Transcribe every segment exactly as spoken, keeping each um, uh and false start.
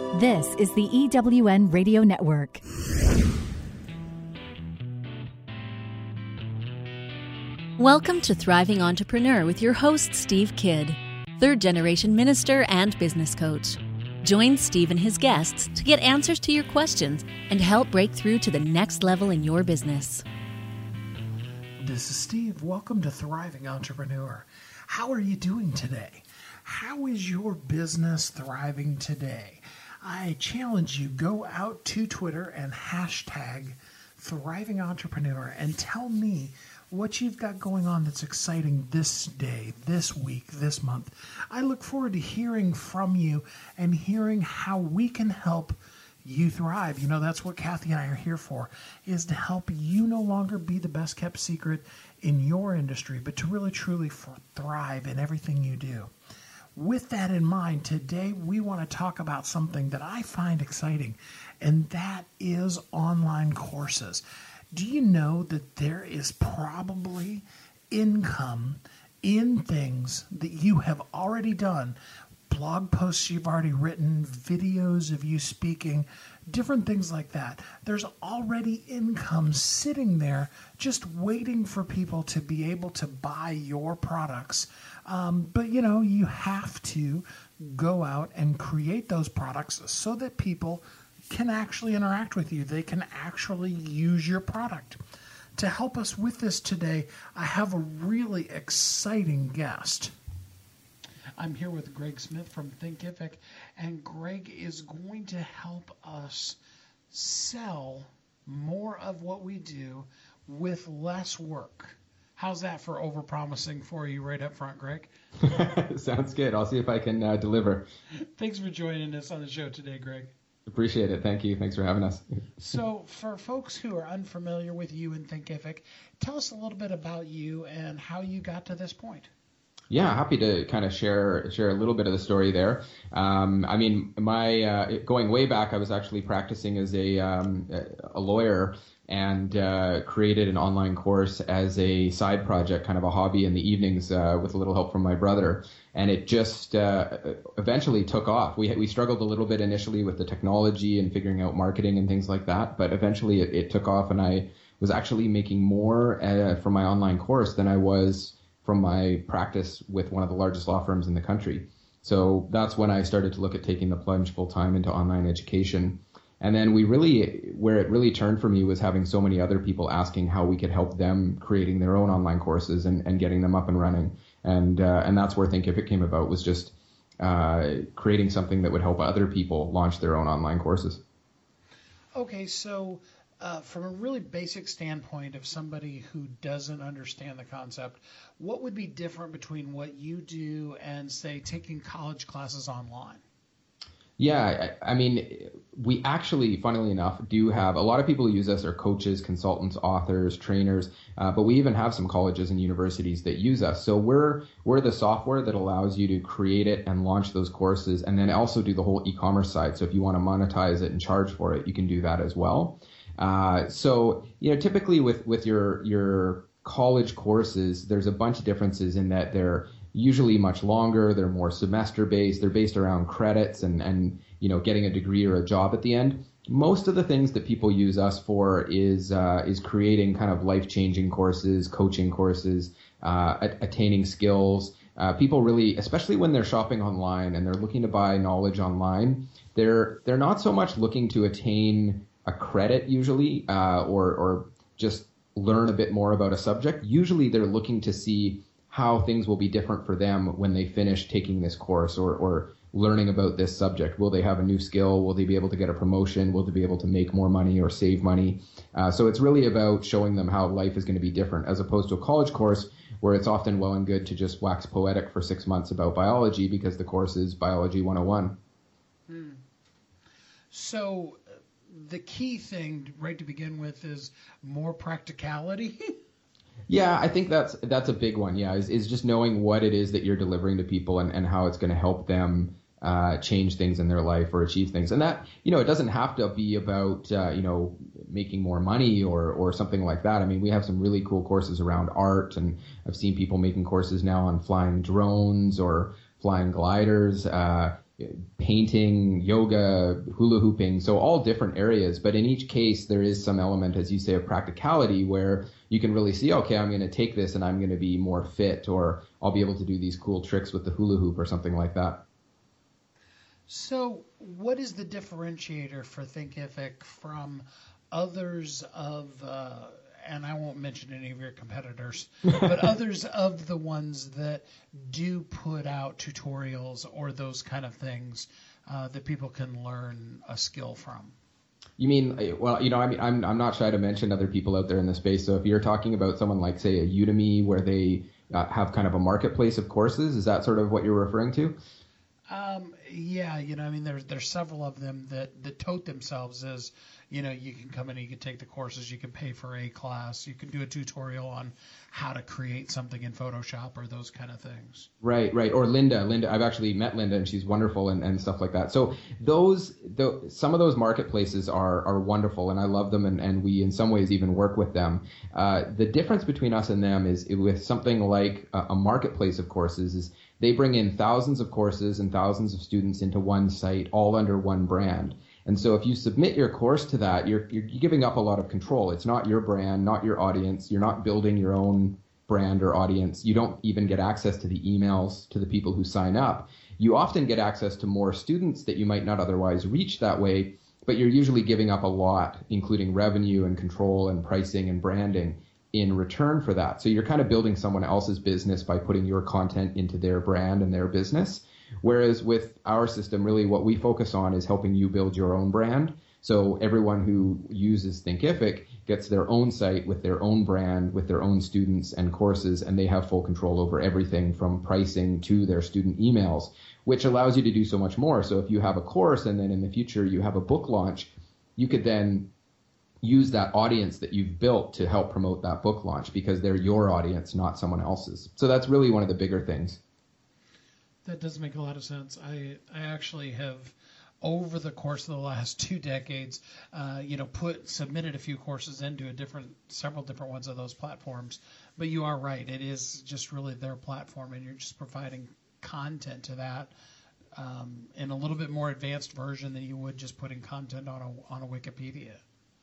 This is the E W N Radio Network. Welcome to Thriving Entrepreneur with your host, Steve Kidd, third-generation minister and business coach. Join Steve and his guests to get answers to your questions and help break through to the next level in your business. This is Steve. Welcome to Thriving Entrepreneur. How are you doing today? How is your business thriving today? I challenge you, go out to Twitter and hashtag Thriving Entrepreneur and tell me what you've got going on that's exciting this day, this week, this month. I look forward to hearing from you and hearing how we can help you thrive. You know, that's what Kathy and I are here for, is to help you no longer be the best kept secret in your industry, but to really truly thrive in everything you do. With that in mind, today we want to talk about something that I find exciting, and that is online courses. Do you know that there is probably income in things that you have already done, blog posts you've already written, videos of you speaking, different things like that? There's already income sitting there just waiting for people to be able to buy your products. Um, but, you know, you have to go out and create those products so that people can actually interact with you. They can actually use your product. To help us with this today, I have a really exciting guest. I'm here with Greg Smith from Thinkific, and Greg is going to help us sell more of what we do with less work. How's that for overpromising for you right up front, Greg? Sounds good. I'll see if I can uh, deliver. Thanks for joining us on the show today, Greg. Appreciate it. Thank you. Thanks for having us. So for folks who are unfamiliar with you and Thinkific, tell us a little bit about you and how you got to this point. Yeah, happy to kind of share share a little bit of the story there. Um, I mean, my uh, going way back, I was actually practicing as a um, a lawyer and uh, created an online course as a side project, kind of a hobby in the evenings uh, with a little help from my brother. And it just uh, eventually took off. We we struggled a little bit initially with the technology and figuring out marketing and things like that, but eventually it, it took off, and I was actually making more uh, from my online course than I was from my practice with one of the largest law firms in the country. So that's when I started to look at taking the plunge full time into online education. And then we really, where it really turned for me was having so many other people asking how we could help them creating their own online courses and, and getting them up and running. And uh, and that's where Thinkific came about, was just uh, creating something that would help other people launch their own online courses. Okay, so uh, from a really basic standpoint of somebody who doesn't understand the concept, what would be different between what you do and, say, taking college classes online? Yeah, I, I mean, we actually, funnily enough, do have a lot of people who use us are coaches, consultants, authors, trainers, uh, but we even have some colleges and universities that use us. So we're we're the software that allows you to create it and launch those courses, and then also do the whole e-commerce side. So if you want to monetize it and charge for it, you can do that as well. Uh, so you know, typically with with your your college courses, there's a bunch of differences in that they're usually much longer. They're more semester based. They're based around credits and, and, you know, getting a degree or a job at the end. Most of the things that people use us for is, uh, is creating kind of life changing courses, coaching courses, uh, attaining skills. Uh, people really, especially when they're shopping online and they're looking to buy knowledge online, they're, they're not so much looking to attain a credit usually, uh, or, or just learn a bit more about a subject. Usually they're looking to see how things will be different for them when they finish taking this course or, or learning about this subject. Will they have a new skill? Will they be able to get a promotion? Will they be able to make more money or save money? Uh, so it's really about showing them how life is going to be different, as opposed to a college course where it's often well and good to just wax poetic for six months about biology because the course is Biology one oh one. Hmm. So the key thing right to begin with is more practicality. Yeah, I think that's that's a big one. Yeah, is, is just knowing what it is that you're delivering to people and, and how it's going to help them uh, change things in their life or achieve things. And that, you know, it doesn't have to be about, uh, you know, making more money or, or something like that. I mean, we have some really cool courses around art, and I've seen people making courses now on flying drones or flying gliders. Uh, painting, yoga, hula hooping, so all different areas. But in each case, there is some element, as you say, of practicality where you can really see, okay, I'm going to take this and I'm going to be more fit, or I'll be able to do these cool tricks with the hula hoop or something like that. So what is the differentiator for Thinkific from others of, uh, and I won't mention any of your competitors, but others of the ones that do put out tutorials or those kind of things uh, that people can learn a skill from? You mean, well, you know, I mean, I'm I'm not shy to mention other people out there in the space. So if you're talking about someone like, say, a Udemy, where they uh, have kind of a marketplace of courses, is that sort of what you're referring to? Um, yeah, you know, I mean, there's there's several of them that, that tote themselves as, you know, you can come in and you can take the courses, you can pay for a class, you can do a tutorial on how to create something in Photoshop or those kind of things. Right, right. Or Linda, Linda, I've actually met Linda and she's wonderful and, and stuff like that. So those, the, some of those marketplaces are, are wonderful and I love them and, and we in some ways even work with them. Uh, the difference between us and them is with something like a, a marketplace of courses is they bring in thousands of courses and thousands of students into one site, all under one brand. And so if you submit your course to that, you're, you're giving up a lot of control. It's not your brand, not your audience. You're not building your own brand or audience. You don't even get access to the emails to the people who sign up. You often get access to more students that you might not otherwise reach that way, but you're usually giving up a lot, including revenue and control and pricing and branding in return for that. So you're kind of building someone else's business by putting your content into their brand and their business. Whereas with our system, really what we focus on is helping you build your own brand. So everyone who uses Thinkific gets their own site with their own brand, with their own students and courses, and they have full control over everything from pricing to their student emails, which allows you to do so much more. So if you have a course and then in the future you have a book launch, you could then use that audience that you've built to help promote that book launch because they're your audience, not someone else's. So that's really one of the bigger things. That does make a lot of sense. I I actually have, over the course of the last two decades, uh, you know, put submitted a few courses into a different, several different ones of those platforms. But you are right; it is just really their platform, and you're just providing content to that um, in a little bit more advanced version than you would just putting content on a on a Wikipedia.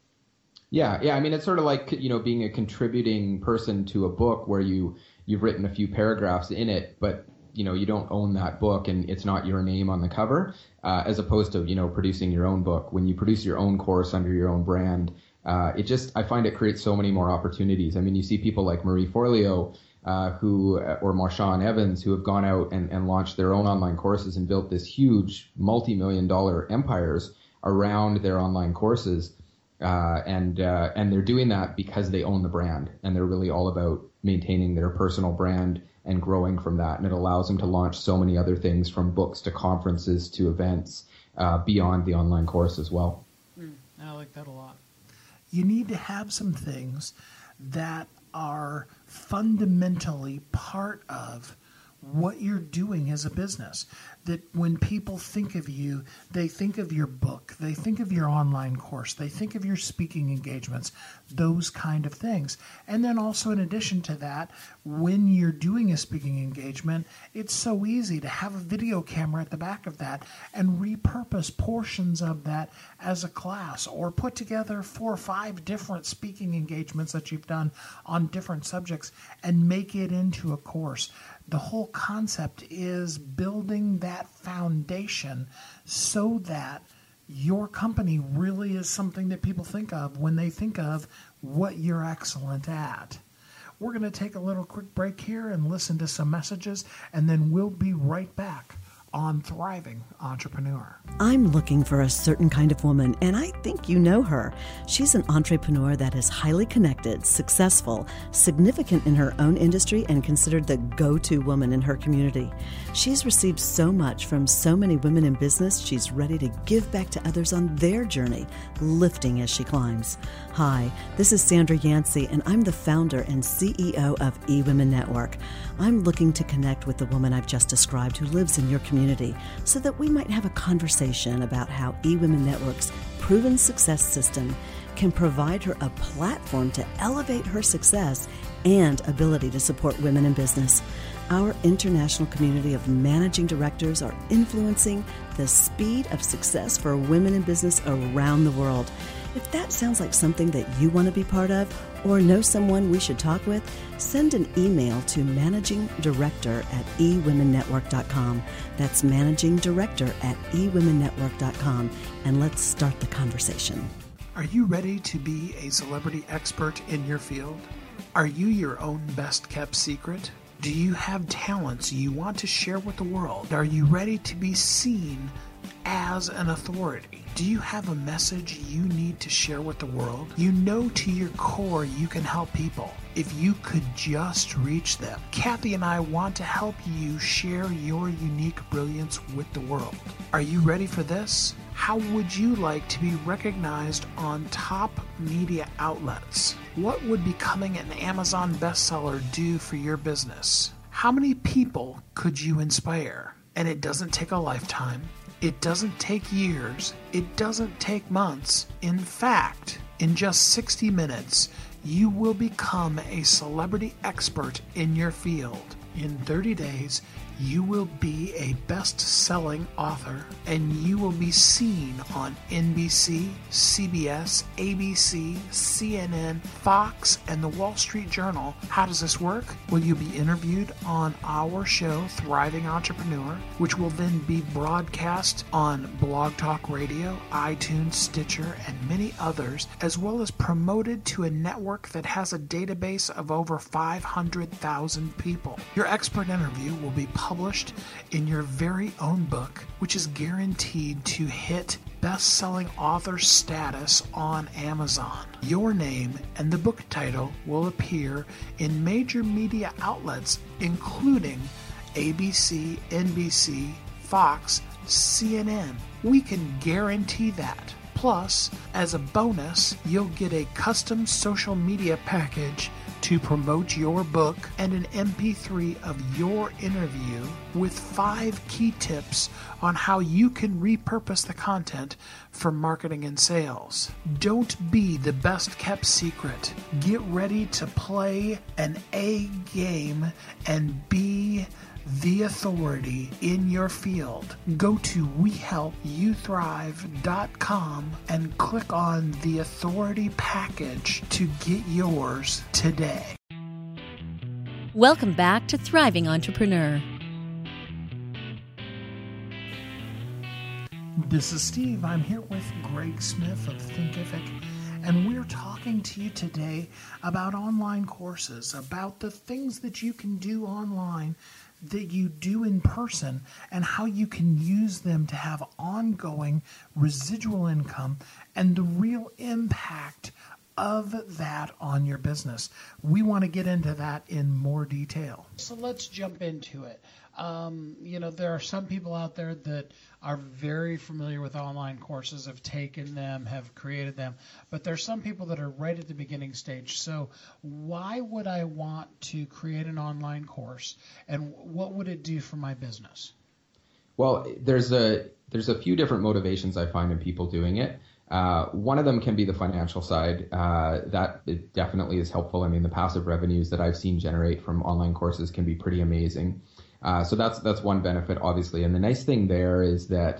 Yeah, yeah. I mean, it's sort of like, you know, being a contributing person to a book where you you've written a few paragraphs in it, but you know, you don't own that book and it's not your name on the cover, uh, as opposed to, you know, producing your own book. When you produce your own course under your own brand, uh, it just, I find it creates so many more opportunities. I mean, you see people like Marie Forleo, uh, who, or Marshawn Evans, who have gone out and, and launched their own online courses and built this huge multi-million dollar empires around their online courses. Uh, and, uh, and they're doing that because they own the brand and they're really all about maintaining their personal brand and growing from that. And it allows them to launch so many other things, from books to conferences to events, uh, beyond the online course as well. Mm, I like that a lot. You need to have some things that are fundamentally part of what you're doing as a business. That when people think of you, they think of your book, they think of your online course, they think of your speaking engagements, those kind of things. And then also in addition to that, when you're doing a speaking engagement, it's so easy to have a video camera at the back of that and repurpose portions of that as a class, or put together four or five different speaking engagements that you've done on different subjects and make it into a course. The whole concept is building that foundation so that your company really is something that people think of when they think of what you're excellent at. We're going to take a little quick break here and listen to some messages, and then we'll be right back on Thriving Entrepreneur. I'm looking for a certain kind of woman, and I think you know her. She's an entrepreneur that is highly connected, successful, significant in her own industry, and considered the go-to woman in her community. She's received so much from so many women in business, she's ready to give back to others on their journey, lifting as she climbs. Hi, this is Sandra Yancey, and I'm the founder and C E O of eWomen Network. I'm looking to connect with the woman I've just described who lives in your community so that we might have a conversation about how eWomen Network's proven success system can provide her a platform to elevate her success and ability to support women in business. Our international community of managing directors are influencing the speed of success for women in business around the world. If that sounds like something that you want to be part of or know someone we should talk with, send an email to managing director at e women network dot com. That's managing director at e women network dot com, and let's start the conversation. Are you ready to be a celebrity expert in your field? Are you your own best-kept secret? Do you have talents you want to share with the world? Are you ready to be seen as an authority? Do you have a message you need to share with the world? You know to your core you can help people if you could just reach them. Kathy and I want to help you share your unique brilliance with the world. Are you ready for this? How would you like to be recognized on top media outlets? What would becoming an Amazon bestseller do for your business? How many people could you inspire? And it doesn't take a lifetime. It doesn't take years. It doesn't take months. In fact, in just sixty minutes, you will become a celebrity expert in your field. In thirty days, you will be a best-selling author, and you will be seen on N B C, C B S, A B C, C N N, Fox, and the Wall Street Journal. How does this work? Well, you'll be interviewed on our show, Thriving Entrepreneur, which will then be broadcast on Blog Talk Radio, iTunes, Stitcher, and many others, as well as promoted to a network that has a database of over five hundred thousand people. Your expert interview will be published published in your very own book, which is guaranteed to hit best-selling author status on Amazon. Your name and the book title will appear in major media outlets, including A B C, N B C, Fox, C N N. We can guarantee that. Plus, as a bonus, you'll get a custom social media package to promote your book and an M P three of your interview with five key tips on how you can repurpose the content for marketing and sales. Don't be the best kept secret. Get ready to play an A game and be the authority in your field. Go to we help you thrive dot com and click on the authority package to get yours today. Welcome back to Thriving Entrepreneur. This is Steve. I'm here with Greg Smith of Thinkific, and we're talking to you today about online courses, about the things that you can do online that you do in person, and how you can use them to have ongoing residual income and the real impact of that on your business. We want to get into that in more detail. So let's jump into it. Um, you know, there are some people out there that are very familiar with online courses, have taken them, have created them, but there's some people that are right at the beginning stage. So why would I want to create an online course, and what would it do for my business? Well, there's a there's a few different motivations I find in people doing it. Uh, one of them can be the financial side. Uh, that it definitely is helpful. I mean, the passive revenues that I've seen generate from online courses can be pretty amazing. Uh, so that's that's one benefit, obviously. And the nice thing there is that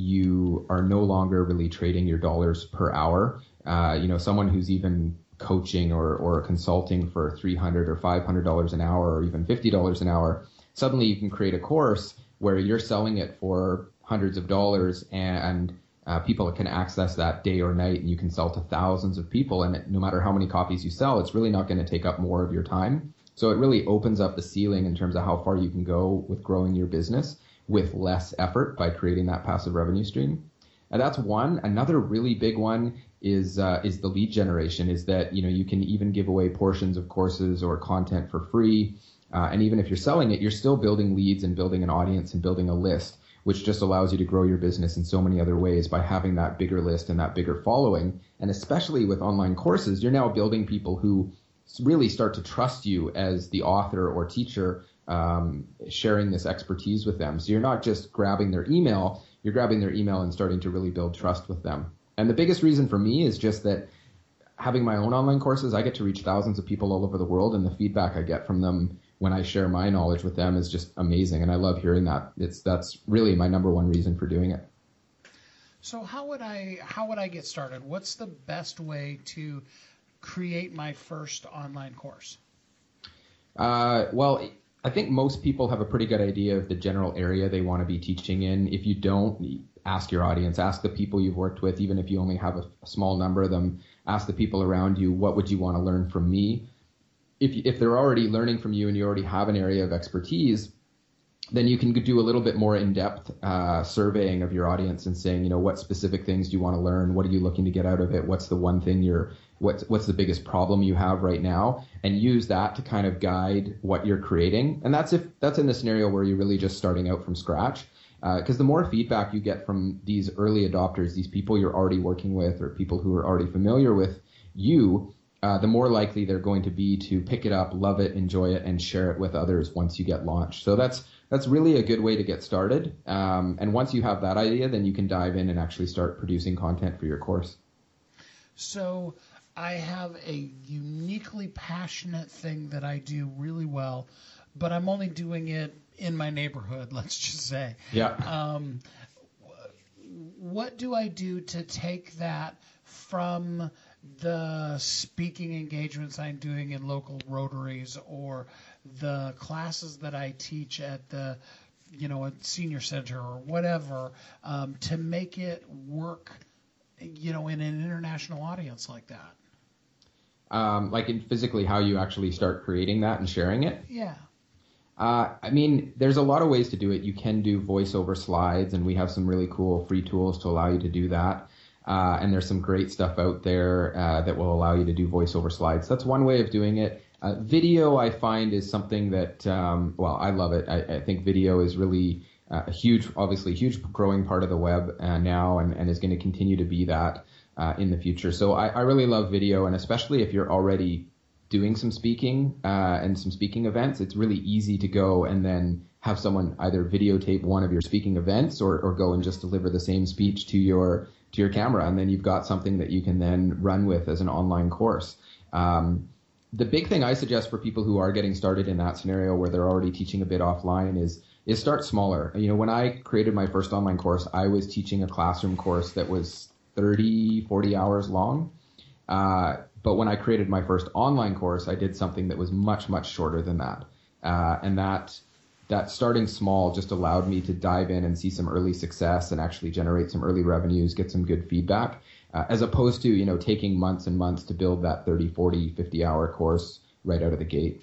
you are no longer really trading your dollars per hour. Uh, you know, someone who's even coaching or, or consulting for three hundred dollars or five hundred dollars an hour or even fifty dollars an hour, suddenly you can create a course where you're selling it for hundreds of dollars, and uh, people can access that day or night, and you can sell to thousands of people. And no matter how many copies you sell, it's really not going to take up more of your time. So it really opens up the ceiling in terms of how far you can go with growing your business with less effort by creating that passive revenue stream. And that's one. Another really big one is uh, is the lead generation, is that, you know, you can even give away portions of courses or content for free. Uh, and even if you're selling it, you're still building leads and building an audience and building a list, which just allows you to grow your business in so many other ways by having that bigger list and that bigger following. And especially with online courses, you're now building people who really start to trust you as the author or teacher, um, sharing this expertise with them. So you're not just grabbing their email, you're grabbing their email and starting to really build trust with them. And the biggest reason for me is just that having my own online courses, I get to reach thousands of people all over the world, and the feedback I get from them when I share my knowledge with them is just amazing. And I love hearing that. It's, that's really my number one reason for doing it. So how would I, how would I get started? What's the best way to create my first online course? Uh, well, I think most people have a pretty good idea of the general area they want to be teaching in. If you don't, ask your audience, ask the people you've worked with, even if you only have a, a small number of them, ask the people around you, what would you want to learn from me? If, if they're already learning from you and you already have an area of expertise, then you can do a little bit more in-depth uh, surveying of your audience and saying, you know, what specific things do you want to learn? What are you looking to get out of it? What's the one thing you're, what's, what's the biggest problem you have right now? And use that to kind of guide what you're creating. And that's if that's in the scenario where you're really just starting out from scratch. Because uh, the more feedback you get from these early adopters, these people you're already working with or people who are already familiar with you, uh, the more likely they're going to be to pick it up, love it, enjoy it, and share it with others once you get launched. So that's that's really a good way to get started. Um, and once you have that idea, then you can dive in and actually start producing content for your course. So I have a uniquely passionate thing that I do really well, but I'm only doing it in my neighborhood, let's just say. Yeah. Um, what do I do to take that from the speaking engagements I'm doing in local Rotaries or the classes that I teach at the, you know, a senior center or whatever, um, to make it work, you know, in an international audience like that? Um, like in physically how you actually start creating that and sharing it? Yeah. Uh, I mean, there's a lot of ways to do it. You can do voiceover slides, and we have some really cool free tools to allow you to do that. Uh, and there's some great stuff out there uh, that will allow you to do voiceover slides. That's one way of doing it. Uh, video, I find, is something that, um, well, I love it. I, I think video is really uh, a huge, obviously huge growing part of the web uh, now and, and is going to continue to be that uh, in the future. So I, I really love video, and especially if you're already doing some speaking uh, and some speaking events, it's really easy to go and then have someone either videotape one of your speaking events or, or go and just deliver the same speech to your to your camera, and then you've got something that you can then run with as an online course. Um, the big thing I suggest for people who are getting started in that scenario where they're already teaching a bit offline is is start smaller. You know, when I created my first online course, I was teaching a classroom course that was thirty, forty hours long. Uh, but when I created my first online course, I did something that was much, much shorter than that. Uh, and that that starting small just allowed me to dive in and see some early success and actually generate some early revenues, get some good feedback, uh, as opposed to, you know, taking months and months to build that thirty, forty, fifty hour course right out of the gate.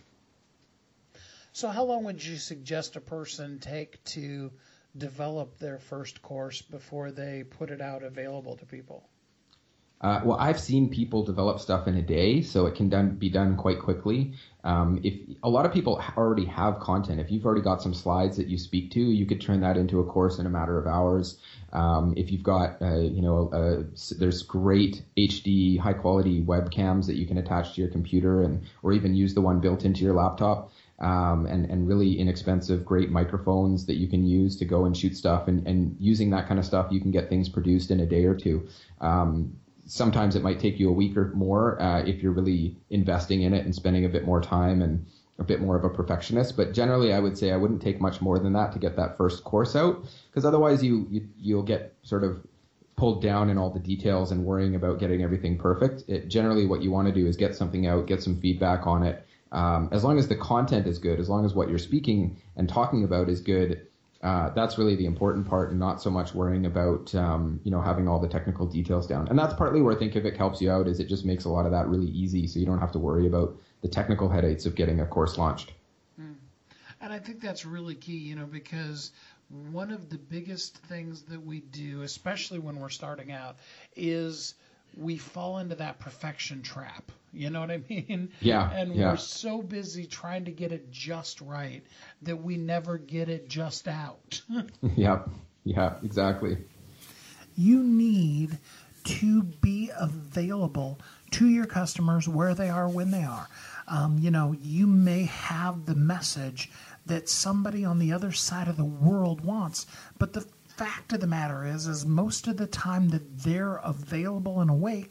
So how long would you suggest a person take to develop their first course before they put it out available to people? Uh, well, I've seen people develop stuff in a day, so it can done, be done quite quickly. Um, if a lot of people already have content, if you've already got some slides that you speak to, you could turn that into a course in a matter of hours. Um, if you've got, uh, you know, uh, there's great H D high quality webcams that you can attach to your computer, and or even use the one built into your laptop. Um, and, and really inexpensive, great microphones that you can use to go and shoot stuff. And, and using that kind of stuff, you can get things produced in a day or two. Um, Sometimes it might take you a week or more uh, if you're really investing in it and spending a bit more time and a bit more of a perfectionist. But generally, I would say I wouldn't take much more than that to get that first course out, because otherwise you, you, you'll get sort of pulled down in all the details and worrying about getting everything perfect. It, generally, what you want to do is get something out, get some feedback on it. Um, as long as the content is good, as long as what you're speaking and talking about is good, Uh, that's really the important part, and not so much worrying about, um, you know, having all the technical details down. And that's partly where Thinkific helps you out, is it just makes a lot of that really easy, so you don't have to worry about the technical headaches of getting a course launched. Mm. And I think that's really key, you know, because one of the biggest things that we do, especially when we're starting out, is we fall into that perfection trap. You know what I mean? Yeah. And yeah. we're so busy trying to get it just right that we never get it just out. Yeah. Yeah, exactly. You need to be available to your customers where they are, when they are. Um, you know, you may have the message that somebody on the other side of the world wants, but the fact of the matter is, is most of the time that they're available and awake,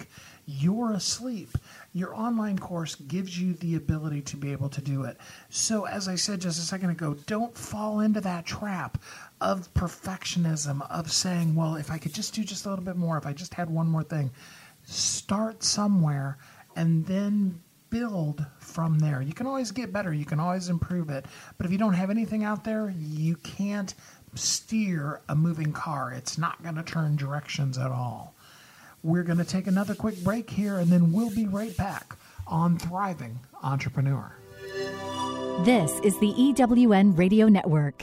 you're asleep. Your online course gives you the ability to be able to do it. So as I said just a second ago, don't fall into that trap of perfectionism, of saying, well, if I could just do just a little bit more, if I just had one more thing. Start somewhere and then build from there. You can always get better. You can always improve it. But if you don't have anything out there, you can't steer a moving car. It's not going to turn directions at all. We're going to take another quick break here, and then we'll be right back on Thriving Entrepreneur. This is the E W N Radio Network.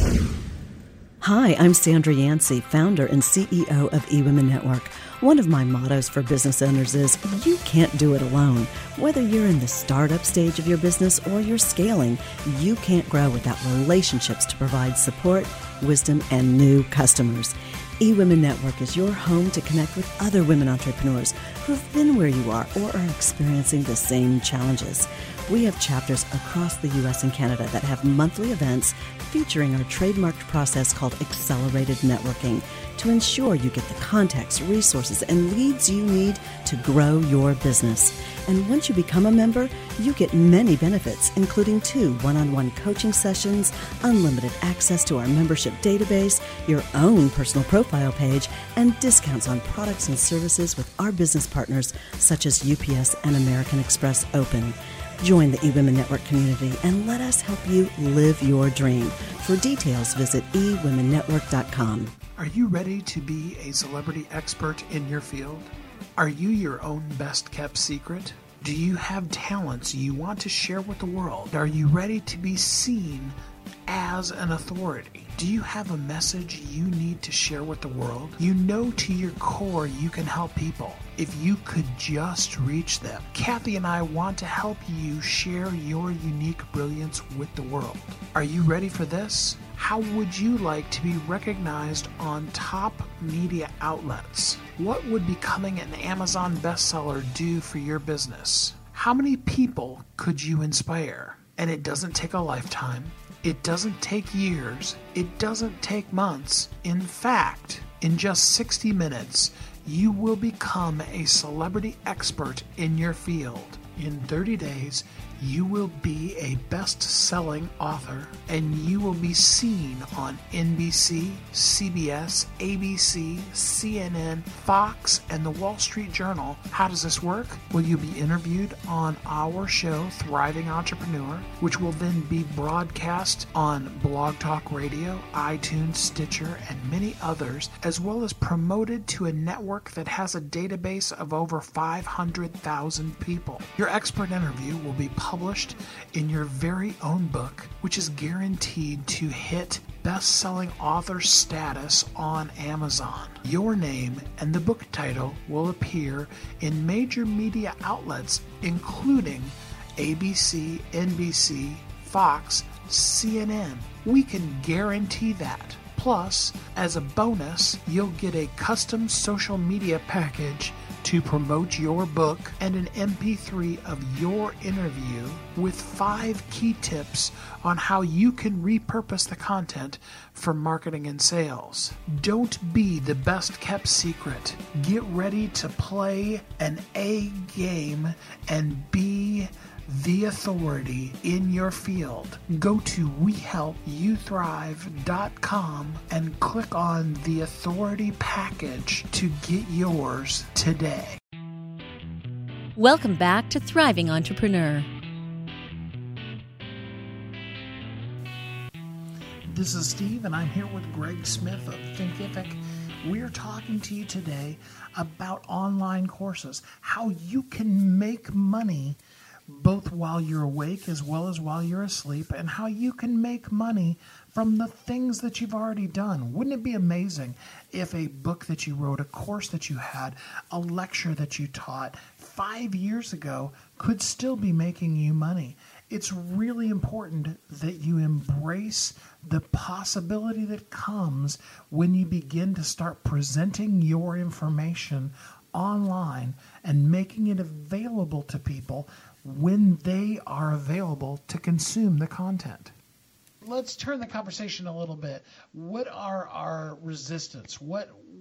Hi, I'm Sandra Yancey, founder and C E O of eWomen Network. One of my mottos for business owners is, you can't do it alone. Whether you're in the startup stage of your business or you're scaling, you can't grow without relationships to provide support, wisdom, and new customers. eWomen Network is your home to connect with other women entrepreneurs who've been where you are or are experiencing the same challenges. We have chapters across the U S and Canada that have monthly events featuring our trademarked process called Accelerated Networking to ensure you get the context, resources, and leads you need to grow your business. And once you become a member, you get many benefits, including two one-on-one coaching sessions, unlimited access to our membership database, your own personal profile page, and discounts on products and services with our business partners such as U P S and American Express Open. Join the eWomen Network community and let us help you live your dream. For details, visit e women network dot com. Are you ready to be a celebrity expert in your field? Are you your own best-kept secret? Do you have talents you want to share with the world? Are you ready to be seen as an authority? Do you have a message you need to share with the world? You know to your core you can help people if you could just reach them. Kathy and I want to help you share your unique brilliance with the world. Are you ready for this? How would you like to be recognized on top media outlets? What would becoming an Amazon bestseller do for your business? How many people could you inspire? And it doesn't take a lifetime. It doesn't take years. It doesn't take months. In fact, in just sixty minutes, you will become a celebrity expert in your field. In thirty days, you will be a best-selling author, and you will be seen on N B C, C B S, A B C, C N N, Fox, and the Wall Street Journal. How does this work? Well, you'll be interviewed on our show, Thriving Entrepreneur, which will then be broadcast on Blog Talk Radio, iTunes, Stitcher, and many others, as well as promoted to a network that has a database of over five hundred thousand people. Your expert interview will be published published in your very own book, which is guaranteed to hit best-selling author status on Amazon. Your name and the book title will appear in major media outlets, including A B C, N B C, Fox, C N N. We can guarantee that. Plus, as a bonus, you'll get a custom social media package to promote your book and an M P three of your interview with five key tips on how you can repurpose the content for marketing and sales. Don't be the best kept secret. Get ready to play an A game and be the authority in your field. Go to we help you thrive dot com and click on the authority package to get yours today. Welcome back to Thriving Entrepreneur. This is Steve, and I'm here with Greg Smith of Thinkific. We're talking to you today about online courses, how you can make money both while you're awake as well as while you're asleep, and how you can make money from the things that you've already done. Wouldn't it be amazing if a book that you wrote, a course that you had, a lecture that you taught five years ago could still be making you money? It's really important that you embrace the possibility that comes when you begin to start presenting your information online and making it available to people when they are available to consume the content. Let's turn the conversation a little bit. What are our resistance? What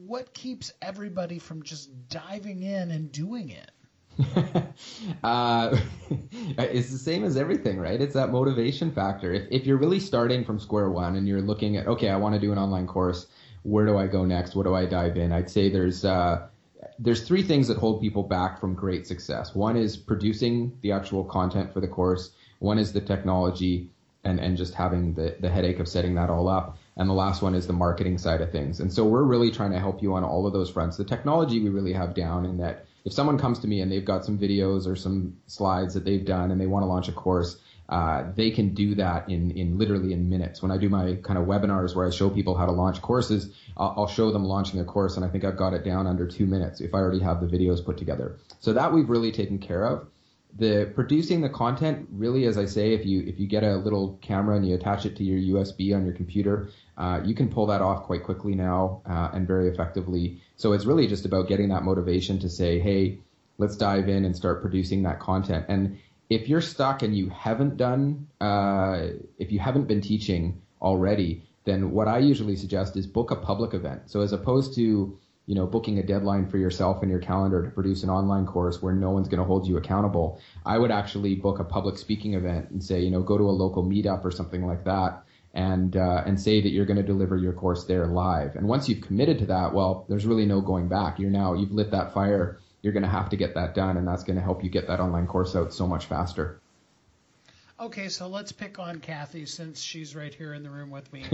what keeps everybody from just diving in and doing it? uh, it's the same as everything, right? It's that motivation factor. If, if you're really starting from square one and you're looking at, okay, I want to do an online course, where do I go next? What do I dive in? I'd say there's uh, there's three things that hold people back from great success. One is producing the actual content for the course. One is the technology and, and just having the, the headache of setting that all up. And the last one is the marketing side of things. And so we're really trying to help you on all of those fronts. The technology we really have down in that if someone comes to me and they've got some videos or some slides that they've done and they want to launch a course, uh, they can do that in, in literally in minutes. When I do my kind of webinars where I show people how to launch courses, I'll, I'll show them launching a course, and I think I've got it down under two minutes if I already have the videos put together. So that we've really taken care of. The producing the content, really, as I say, if you if you get a little camera and you attach it to your U S B on your computer, uh, you can pull that off quite quickly now uh, and very effectively. So it's really just about getting that motivation to say, hey, let's dive in and start producing that content. And if you're stuck and you haven't done, uh, if you haven't been teaching already, then what I usually suggest is book a public event. So as opposed to you know, booking a deadline for yourself in your calendar to produce an online course where no one's going to hold you accountable, I would actually book a public speaking event and say, you know, go to a local meetup or something like that and uh, and say that you're going to deliver your course there live. And once you've committed to that, well, there's really no going back. You're now, you've lit that fire. You're going to have to get that done, and that's going to help you get that online course out so much faster. Okay, so let's pick on Kathy since she's right here in the room with me.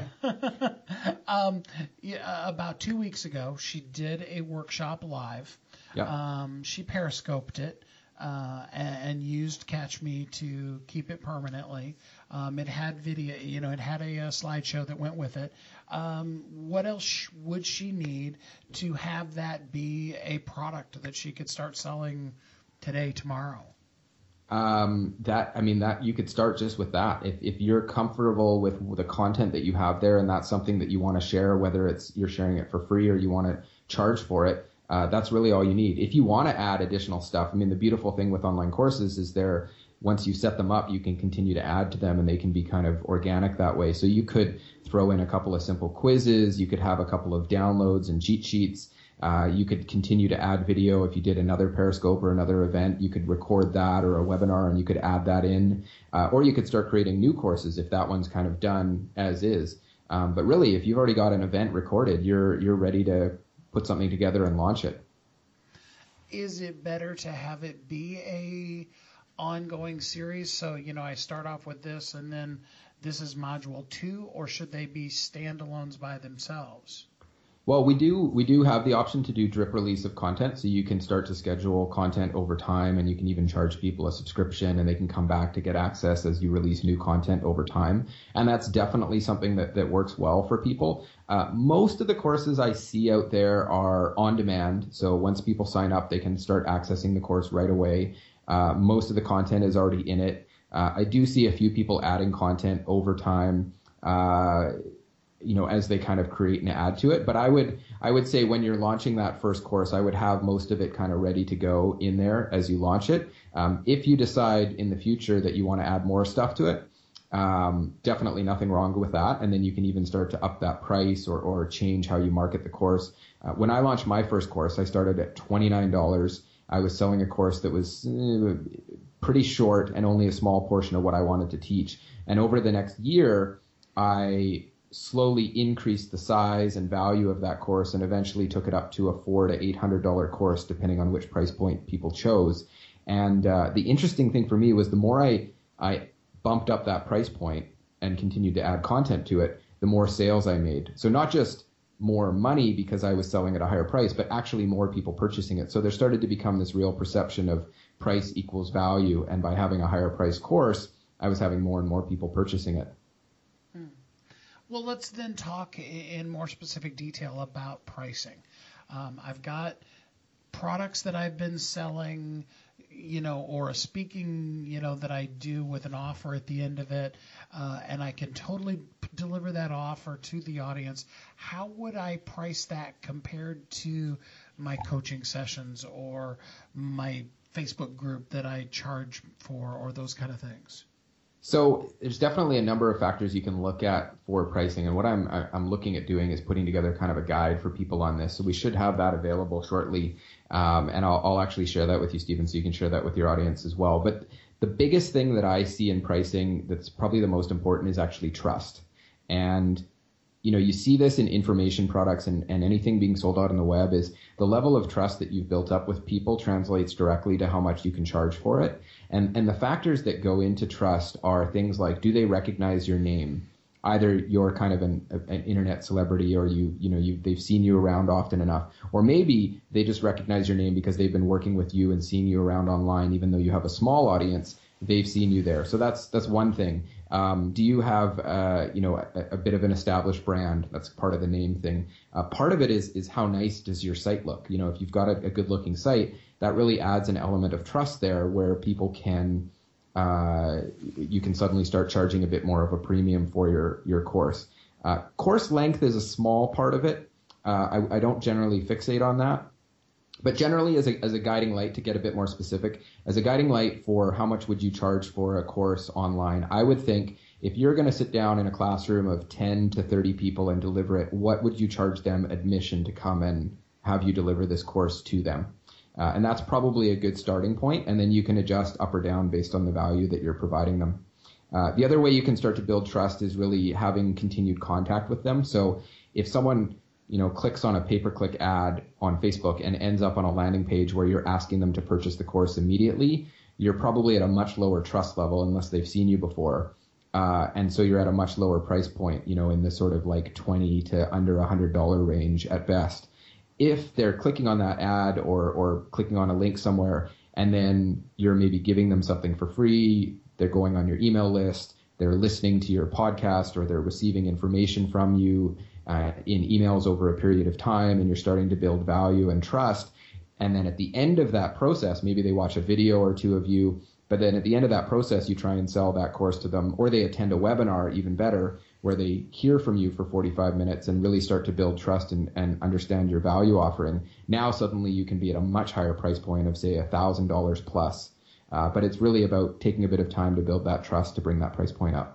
um, yeah, about two weeks ago, she did a workshop live. Yeah. Um, she periscoped it uh, and, and used Catch Me to keep it permanently. Um, it had video, you know, it had a, a slideshow that went with it. Um, what else would she need to have that be a product that she could start selling today, tomorrow? Um, that, I mean, that you could start just with that. If, if you're comfortable with the content that you have there and that's something that you want to share, whether it's you're sharing it for free or you want to charge for it, uh, that's really all you need. If you want to add additional stuff, I mean, the beautiful thing with online courses is they're, once you set them up, you can continue to add to them and they can be kind of organic that way. So you could throw in a couple of simple quizzes, you could have a couple of downloads and cheat sheets. Uh, you could continue to add video. If you did another Periscope or another event, you could record that or a webinar and you could add that in. Uh, or you could start creating new courses if that one's kind of done as is. Um, but really, if you've already got an event recorded, you're you're ready to put something together and launch it. Is it better to have it be a ongoing series? So, you know, I start off with this and then this is module two, or should they be standalones by themselves? Well, we do we do have the option to do drip release of content, so you can start to schedule content over time, and you can even charge people a subscription, and they can come back to get access as you release new content over time. And that's definitely something that, that works well for people. Uh, most of the courses I see out there are on demand, so once people sign up, they can start accessing the course right away. Uh, most of the content is already in it. Uh, I do see a few people adding content over time. Uh, you know, as they kind of create and add to it. But I would, I would say when you're launching that first course, I would have most of it kind of ready to go in there as you launch it. Um, if you decide in the future that you want to add more stuff to it, um, definitely nothing wrong with that. And then you can even start to up that price or, or change how you market the course. Uh, when I launched my first course, I started at twenty-nine dollars. I was selling a course that was uh, pretty short and only a small portion of what I wanted to teach. And over the next year, I slowly increased the size and value of that course and eventually took it up to a four to eight hundred dollar course, depending on which price point people chose. And uh, the interesting thing for me was the more I I bumped up that price point and continued to add content to it, the more sales I made. So not just more money because I was selling at a higher price, but actually more people purchasing it. So there started to become this real perception of price equals value, and by having a higher price course, I was having more and more people purchasing it. Well, let's then talk in more specific detail about pricing. Um, I've got products that I've been selling, you know, or a speaking, you know, that I do with an offer at the end of it, uh, and I can totally p- deliver that offer to the audience. How would I price that compared to my coaching sessions or my Facebook group that I charge for, or those kind of things? So there's definitely a number of factors you can look at for pricing, and what I'm I'm looking at doing is putting together kind of a guide for people on this. So we should have that available shortly, um, and I'll, I'll actually share that with you, Stephen, so you can share that with your audience as well. But the biggest thing that I see in pricing that's probably the most important is actually trust. And you know, you see this in information products and, and anything being sold out on the web is the level of trust that you've built up with people translates directly to how much you can charge for it. And and the factors that go into trust are things like, do they recognize your name? Either you're kind of an, an internet celebrity, or you you know you they've seen you around often enough, or maybe they just recognize your name because they've been working with you and seeing you around online, even though you have a small audience. They've seen you there. So that's that's one thing. Um, do you have uh, you know a, a bit of an established brand? That's part of the name thing. Uh, part of it is is how nice does your site look? You know, if you've got a, a good looking site, that really adds an element of trust there, where people can uh, you can suddenly start charging a bit more of a premium for your your course. Uh, course length is a small part of it. Uh, I, I don't generally fixate on that. But generally, as a, as a guiding light, to get a bit more specific, as a guiding light for how much would you charge for a course online, I would think if you're going to sit down in a classroom of ten to thirty people and deliver it, what would you charge them admission to come and have you deliver this course to them? Uh, and that's probably a good starting point, and then you can adjust up or down based on the value that you're providing them. Uh, the other way you can start to build trust is really having continued contact with them. So if someone you know, clicks on a pay-per-click ad on Facebook and ends up on a landing page where you're asking them to purchase the course immediately, you're probably at a much lower trust level unless they've seen you before. Uh, and so you're at a much lower price point, you know, in the sort of like twenty to under one hundred dollars range at best. If they're clicking on that ad or, or clicking on a link somewhere, and then you're maybe giving them something for free, they're going on your email list, they're listening to your podcast, or they're receiving information from you, Uh, in emails over a period of time, and you're starting to build value and trust. And then at the end of that process, maybe they watch a video or two of you, but then at the end of that process, you try and sell that course to them, or they attend a webinar, even better, where they hear from you for forty-five minutes and really start to build trust and, and understand your value offering. Now suddenly you can be at a much higher price point of, say, one thousand dollars plus. Uh, but it's really about taking a bit of time to build that trust to bring that price point up.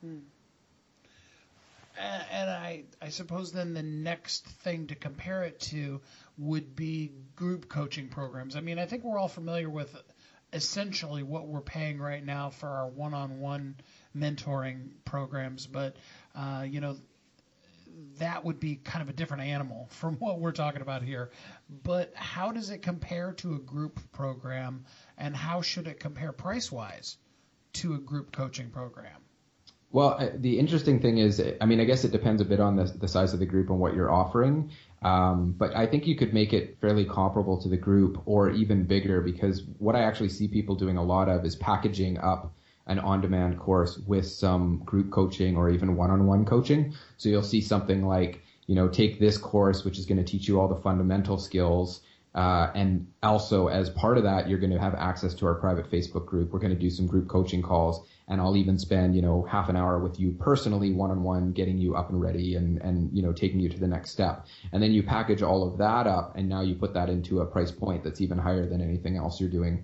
And I, I suppose then the next thing to compare it to would be group coaching programs. I mean, I think we're all familiar with essentially what we're paying right now for our one-on-one mentoring programs, but, uh, you know, that would be kind of a different animal from what we're talking about here. But how does it compare to a group program, and how should it compare price-wise to a group coaching program? Well, the interesting thing is, I mean, I guess it depends a bit on the, the size of the group and what you're offering. Um, but I think you could make it fairly comparable to the group, or even bigger, because what I actually see people doing a lot of is packaging up an on-demand course with some group coaching or even one-on-one coaching. So you'll see something like, you know, take this course, which is going to teach you all the fundamental skills. Uh, and also, as part of that, you're going to have access to our private Facebook group. We're going to do some group coaching calls, and I'll even spend, you know, half an hour with you personally, one-on-one, getting you up and ready and, and, you know, taking you to the next step. And then you package all of that up, and now you put that into a price point that's even higher than anything else you're doing.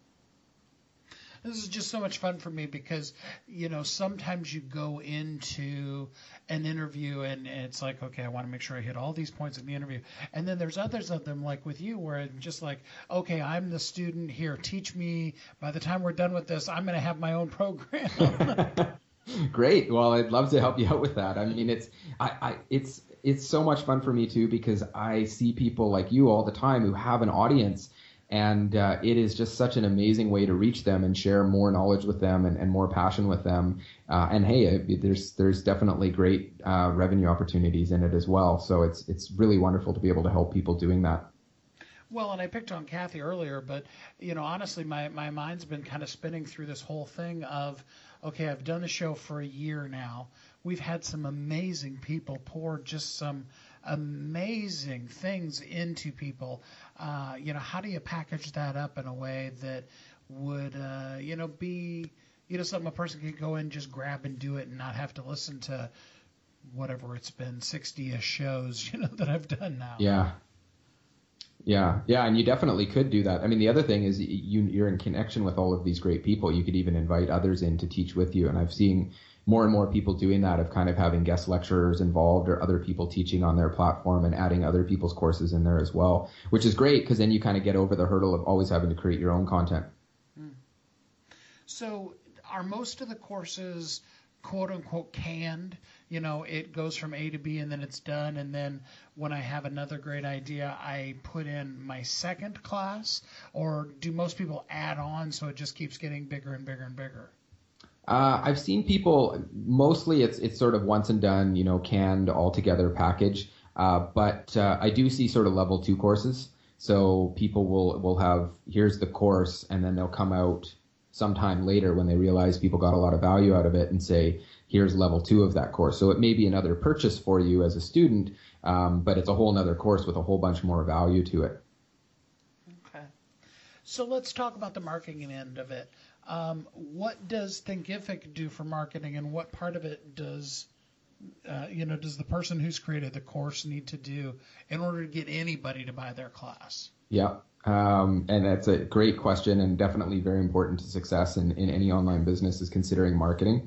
This is just so much fun for me because, you know, sometimes you go into an interview and it's like, okay, I want to make sure I hit all these points in the interview. And then there's others of them, like with you, where I'm just like, okay, I'm the student here. Teach me. By the time we're done with this, I'm going to have my own program. Great. Well, I'd love to help you out with that. I mean, it's I, I it's it's so much fun for me, too, because I see people like you all the time who have an audience. And uh, it is just such an amazing way to reach them and share more knowledge with them and, and more passion with them. Uh, and hey, it, there's there's definitely great uh, revenue opportunities in it as well. So it's it's really wonderful to be able to help people doing that. Well, and I picked on Kathy earlier, but, you know, honestly, my, my mind's been kind of spinning through this whole thing of, okay, I've done the show for a year now. We've had some amazing people pour just some amazing things into people. Uh, you know, how do you package that up in a way that would, uh, you know, be, you know, something a person can go in, just grab and do it and not have to listen to whatever it's been, sixty-ish shows, you know, that I've done now. Yeah. Yeah, yeah, and you definitely could do that. I mean, the other thing is you, you're in connection with all of these great people. You could even invite others in to teach with you. And I've seen more and more people doing that, of kind of having guest lecturers involved or other people teaching on their platform and adding other people's courses in there as well, which is great because then you kind of get over the hurdle of always having to create your own content. So are most of the courses quote unquote canned? You know, it goes from A to B and then it's done. And then when I have another great idea, I put in my second class, or do most people add on so it just keeps getting bigger and bigger and bigger? Uh, I've seen people, mostly it's it's sort of once and done, you know, canned all together package. Uh, but uh, I do see sort of level two courses. So people will, will have, here's the course, and then they'll come out sometime later when they realize people got a lot of value out of it and say, here's level two of that course. So it may be another purchase for you as a student, um, but it's a whole nother course with a whole bunch more value to it. Okay. So let's talk about the marketing end of it. Um, what does Thinkific do for marketing, and what part of it does, uh, you know, does the person who's created the course need to do in order to get anybody to buy their class? Yeah. Um, and that's a great question, and definitely very important to success in, in any online business is considering marketing.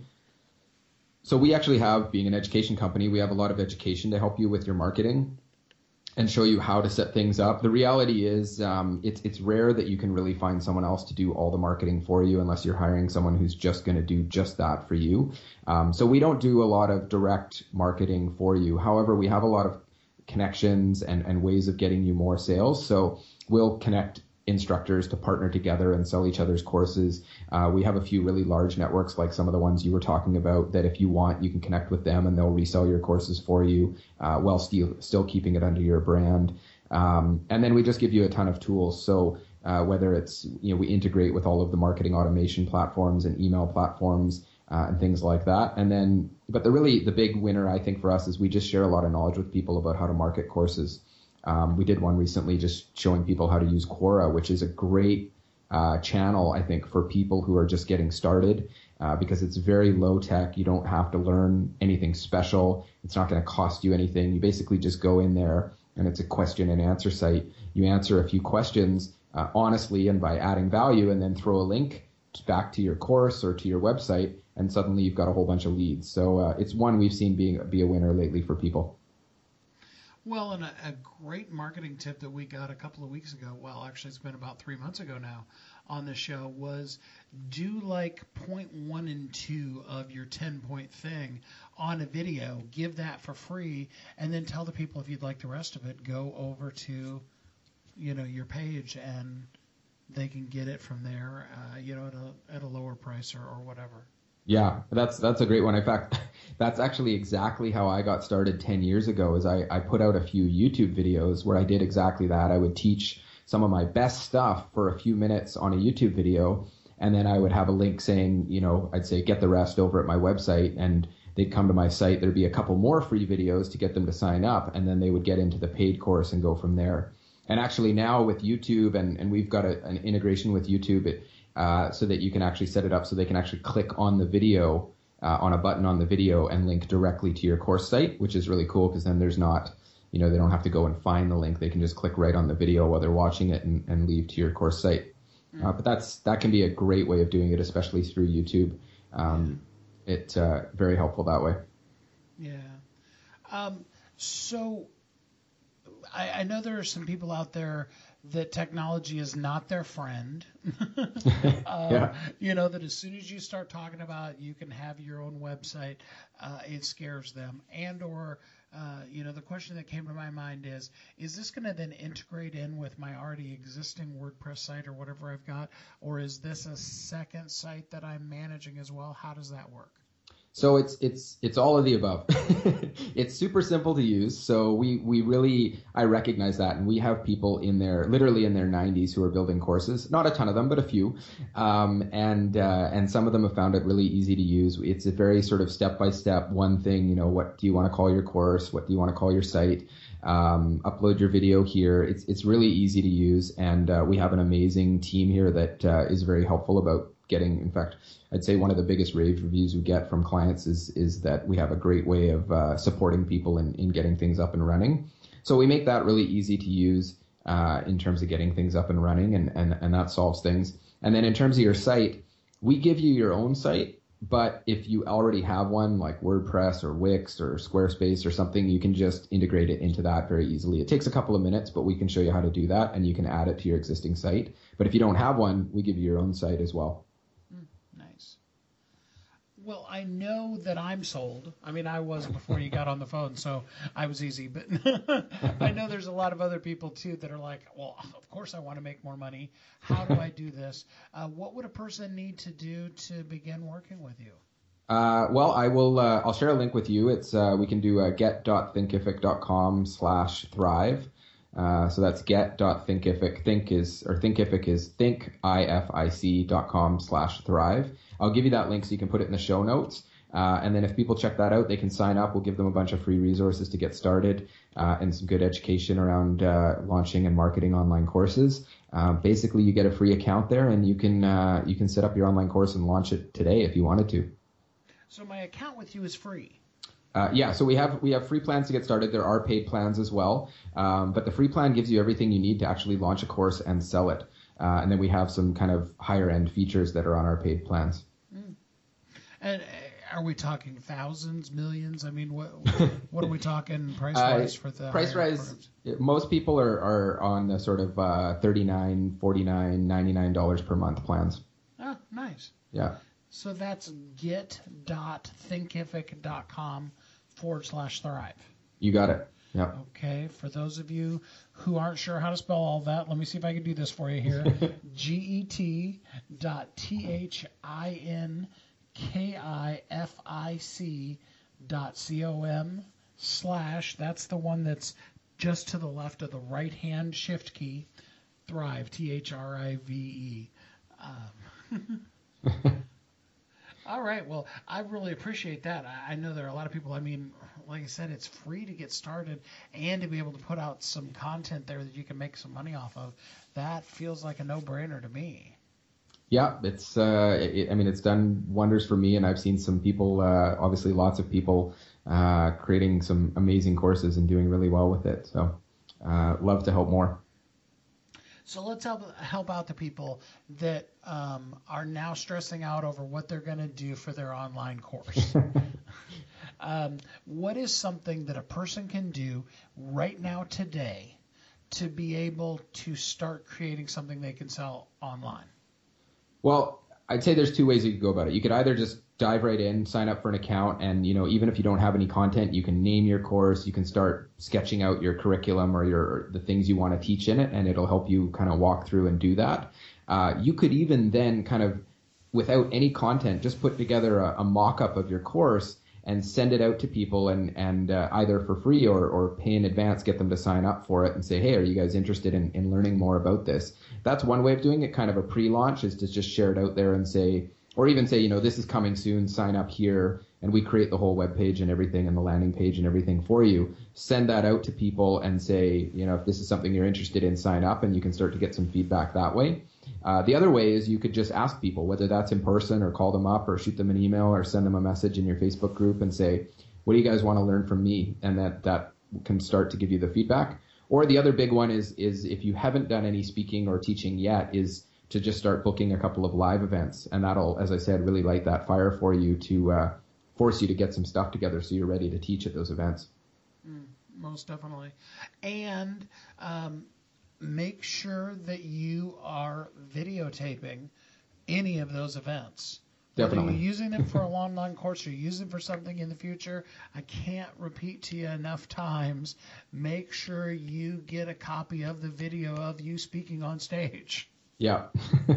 So we actually have, being an education company, we have a lot of education to help you with your marketing and show you how to set things up. The reality is um, it's it's rare that you can really find someone else to do all the marketing for you unless you're hiring someone who's just going to do just that for you. Um, so we don't do a lot of direct marketing for you. However, we have a lot of connections and, and ways of getting you more sales. So we'll connect instructors to partner together and sell each other's courses. Uh, we have a few really large networks like some of the ones you were talking about that if you want, you can connect with them and they'll resell your courses for you uh, while still, still keeping it under your brand. Um, and then we just give you a ton of tools. So uh, whether it's, you know, we integrate with all of the marketing automation platforms and email platforms uh, and things like that. And then, but the really, the big winner, I think, for us is we just share a lot of knowledge with people about how to market courses. Um, we did one recently just showing people how to use Quora, which is a great uh, channel, I think, for people who are just getting started uh, because it's very low tech. You don't have to learn anything special. It's not going to cost you anything. You basically just go in there and it's a question and answer site. You answer a few questions uh, honestly and by adding value, and then throw a link back to your course or to your website, and suddenly you've got a whole bunch of leads. So uh, it's one we've seen being be a winner lately for people. Well, and a, a great marketing tip that we got a couple of weeks ago, well, actually it's been about three months ago now on the show, was do like point one and two of your ten-point thing on a video, give that for free, and then tell the people if you'd like the rest of it, go over to, you know, your page and they can get it from there, uh, you know, at a, at a lower price or, or whatever. Yeah, that's that's a great one. In fact, that's actually exactly how I got started ten years ago. Is I, I put out a few YouTube videos where I did exactly that. I would teach some of my best stuff for a few minutes on a YouTube video, and then I would have a link saying, you know, I'd say get the rest over at my website, and they'd come to my site. There'd be a couple more free videos to get them to sign up, and then they would get into the paid course and go from there. And actually now with YouTube, and, and we've got a, an integration with YouTube, it, Uh, so that you can actually set it up so they can actually click on the video, uh, on a button on the video and link directly to your course site, which is really cool because then there's not, you know, they don't have to go and find the link. They can just click right on the video while they're watching it and, and leave to your course site. Mm-hmm. Uh, but that's that can be a great way of doing it, especially through YouTube. Um, it's uh, very helpful that way. Yeah. Um, so I, I know there are some people out there that technology is not their friend. um, yeah. You know, that as soon as you start talking about you can have your own website, uh, it scares them. And or, uh, you know, the question that came to my mind is, is this going to then integrate in with my already existing WordPress site or whatever I've got? Or is this a second site that I'm managing as well? How does that work? So it's it's it's all of the above. It's super simple to use. So we we really I recognize that, and we have people in their literally in their nineties who are building courses. Not a ton of them, but a few. Um, and uh, and some of them have found it really easy to use. It's a very sort of step by step one thing. You know, what do you want to call your course? What do you want to call your site? Um, upload your video here. It's it's really easy to use, and uh, we have an amazing team here that uh, is very helpful about getting, in fact, I'd say one of the biggest rave reviews we get from clients is is that we have a great way of uh, supporting people in, in getting things up and running. So we make that really easy to use. uh, in terms of getting things up and running, and, and, and that solves things. And then in terms of your site, we give you your own site, but if you already have one like WordPress or Wix or Squarespace or something, you can just integrate it into that very easily. It takes a couple of minutes, but we can show you how to do that, and you can add it to your existing site. But if you don't have one, we give you your own site as well. Mm, nice. Well, I know that I'm sold. I mean, I was before you got on the phone, so I was easy. But I know there's a lot of other people, too, that are like, well, of course I want to make more money. How do I do this? Uh, what would a person need to do to begin working with you? Uh, well, I will. Uh, I'll share a link with you. It's uh, we can do uh, get.thinkific.com slash thrive. Uh, so that's get.thinkific. Think is or Thinkific is thinkific.com slash thrive. I'll give you that link so you can put it in the show notes. Uh, and then if people check that out, they can sign up. We'll give them a bunch of free resources to get started uh, and some good education around uh, launching and marketing online courses. Uh, basically, you get a free account there, and you can uh, you can set up your online course and launch it today if you wanted to. So my account with you is free. Uh, yeah, so we have we have free plans to get started. There are paid plans as well, um, but the free plan gives you everything you need to actually launch a course and sell it. Uh, and then we have some kind of higher end features that are on our paid plans. Mm. And are we talking thousands, millions? I mean, what what are we talking price wise uh, for the price rise? Most people are, are on the sort of uh, thirty-nine, forty-nine, ninety-nine dollars per month plans. Oh, nice. Yeah. So that's get.thinkific.com forward slash thrive. You got it. Yeah. Okay. For those of you who aren't sure how to spell all that, let me see if I can do this for you here. G E T dot T H I N K I F I C dot C O M slash, that's the one that's just to the left of the right hand shift key, thrive, T H R I V E. Um, all right. Well, I really appreciate that. I, I know there are a lot of people, I mean, like I said, it's free to get started and to be able to put out some content there that you can make some money off of. That feels like a no-brainer to me. Yeah, it's, uh, it, I mean, it's done wonders for me, and I've seen some people, uh, obviously lots of people, uh, creating some amazing courses and doing really well with it. So, uh, love to help more. So let's help help out the people that um, are now stressing out over what they're going to do for their online course. um, what is something that a person can do right now today to be able to start creating something they can sell online? Well, I'd say there's two ways you could go about it. You could either just dive right in, sign up for an account, and, you know, even if you don't have any content, you can name your course, you can start sketching out your curriculum or your the things you want to teach in it, and it'll help you kind of walk through and do that. Uh, you could even then kind of, without any content, just put together a, a mock-up of your course and send it out to people, and, and uh, either for free or, or pay in advance, get them to sign up for it and say, hey, are you guys interested in, in learning more about this? That's one way of doing it, kind of a pre-launch, is to just share it out there and say, or even say, you know, this is coming soon, sign up here, and we create the whole web page and everything and the landing page and everything for you. Send that out to people and say, you know, if this is something you're interested in, sign up, and you can start to get some feedback that way. Uh, the other way is you could just ask people, whether that's in person or call them up or shoot them an email or send them a message in your Facebook group and say, what do you guys want to learn from me? And that, that can start to give you the feedback. Or the other big one is, is if you haven't done any speaking or teaching yet, is to just start booking a couple of live events. And that'll, as I said, really light that fire for you to uh, force you to get some stuff together so you're ready to teach at those events. Mm, most definitely. And um, make sure that you are videotaping any of those events. Definitely. Whether you're using them for a online course or you're using them for something in the future, I can't repeat to you enough times, make sure you get a copy of the video of you speaking on stage. Yeah.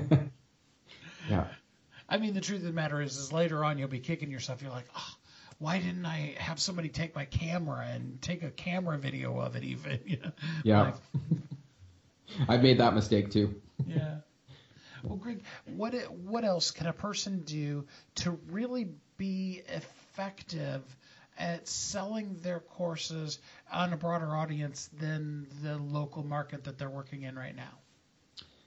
Yeah. I mean, the truth of the matter is, is later on you'll be kicking yourself. You're like, oh, why didn't I have somebody take my camera and take a camera video of it even? You know? Yeah. Like, I've made that mistake too. Yeah. Well, Greg, what what else can a person do to really be effective at selling their courses on a broader audience than the local market that they're working in right now?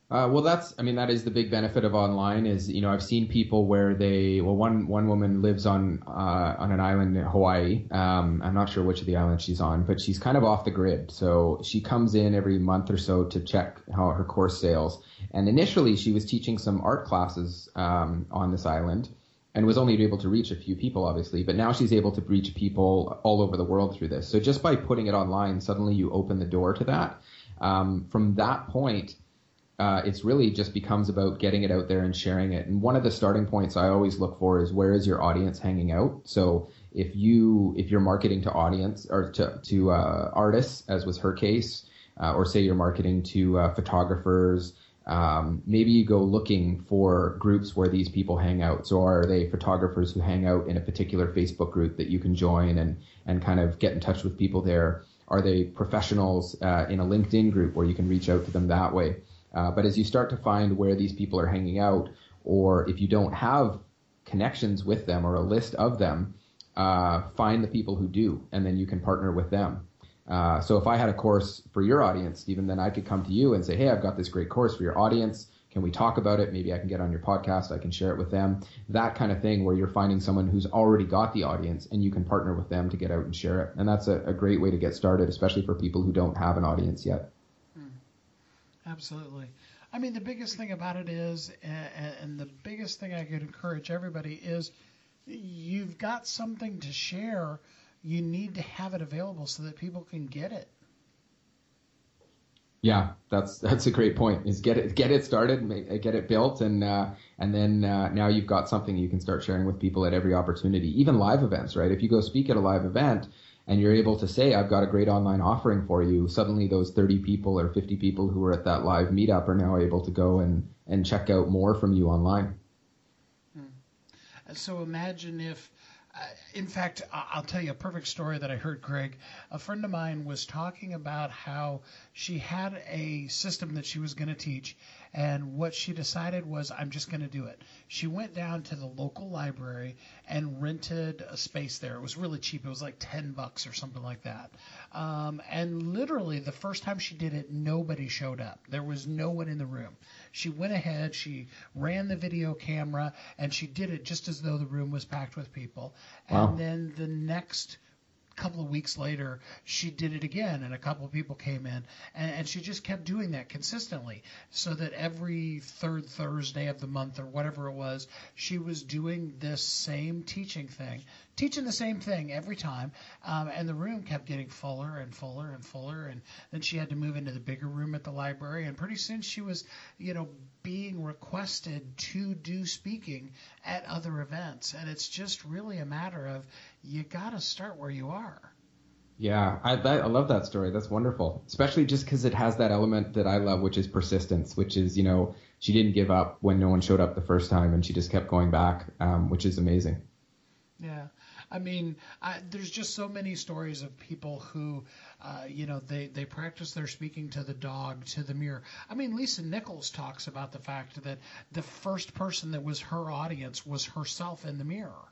Uh, well, that's, I mean, that is the big benefit of online is, you know, I've seen people where they, well, one, one woman lives on, uh, on an island in Hawaii. Um, I'm not sure which of the islands she's on, but she's kind of off the grid. So she comes in every month or so to check how her course sales. And initially she was teaching some art classes, um, on this island and was only able to reach a few people, obviously, but now she's able to reach people all over the world through this. So just by putting it online, suddenly you open the door to that. Um, from that point, Uh, it's really just becomes about getting it out there and sharing it. And one of the starting points I always look for is where is your audience hanging out? So if you, if you're marketing to audience or to, to, uh, artists, as was her case, uh, or say you're marketing to, uh, photographers, um, maybe you go looking for groups where these people hang out. So are they photographers who hang out in a particular Facebook group that you can join and, and kind of get in touch with people there? Are they professionals, uh, in a LinkedIn group where you can reach out to them that way? Uh, but as you start to find where these people are hanging out, or if you don't have connections with them or a list of them, uh, find the people who do, and then you can partner with them. Uh, so if I had a course for your audience, Stephen, then I could come to you and say, hey, I've got this great course for your audience. Can we talk about it? Maybe I can get on your podcast. I can share it with them. That kind of thing where you're finding someone who's already got the audience and you can partner with them to get out and share it. And that's a, a great way to get started, especially for people who don't have an audience yet. Absolutely. I mean, the biggest thing about it is, and, and the biggest thing I could encourage everybody is, you've got something to share. You need to have it available so that people can get it. Yeah, that's that's a great point. Is get it get it started, make, get it built, and uh, and then uh, now you've got something you can start sharing with people at every opportunity, even live events, right? If you go speak at a live event, and you're able to say, I've got a great online offering for you, suddenly those thirty people or fifty people who were at that live meetup are now able to go and, and check out more from you online. Hmm. So imagine if, uh, in fact, I'll tell you a perfect story that I heard, Greg. A friend of mine was talking about how she had a system that she was going to teach, and what she decided was, I'm just going to do it. She went down to the local library and rented a space there. It was really cheap. It was like ten bucks or something like that. Um, and literally the first time she did it, nobody showed up. There was no one in the room. She went ahead, she ran the video camera, and she did it just as though the room was packed with people. Wow. And then the next couple of weeks later, she did it again, and a couple of people came in, and, and she just kept doing that consistently, so that every third Thursday of the month or whatever it was, she was doing this same teaching thing, teaching the same thing every time, um, and the room kept getting fuller and fuller and fuller, and then she had to move into the bigger room at the library, and pretty soon she was, you know, being requested to do speaking at other events, and it's just really a matter of, you got to start where you are. Yeah, I, that, I love that story. That's wonderful, especially just because it has that element that I love, which is persistence, which is, you know, she didn't give up when no one showed up the first time, and she just kept going back, um, which is amazing. Yeah. I mean, I, there's just so many stories of people who, uh, you know, they, they practice their speaking to the dog, to the mirror. I mean, Lisa Nichols talks about the fact that the first person that was her audience was herself in the mirror.